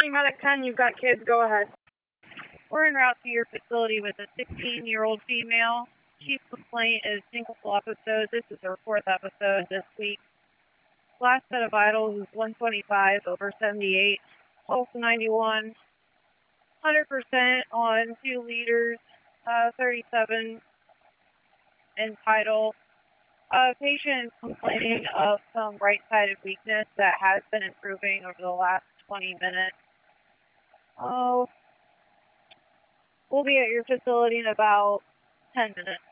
Medic 10, you've got kids, go ahead. We're en route to your facility with a 16-year-old female. Chief complaint is single episode. This is her 4th episode this week. Last set of vitals is 125 over 78. Pulse 91. 100% on 2 liters. 37 in vital. Patient is complaining of some right-sided weakness that has been improving over the last 20 minutes. Oh, we'll be at your facility in about 10 minutes.